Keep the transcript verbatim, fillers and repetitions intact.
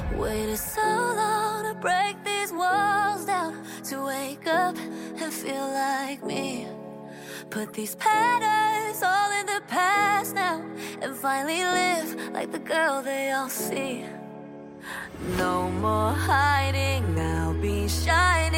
Waited so long to break these walls down, to wake up and feel like me. Put these patterns all in the past now, and finally live like the girl they all see. No more hiding, now be shining.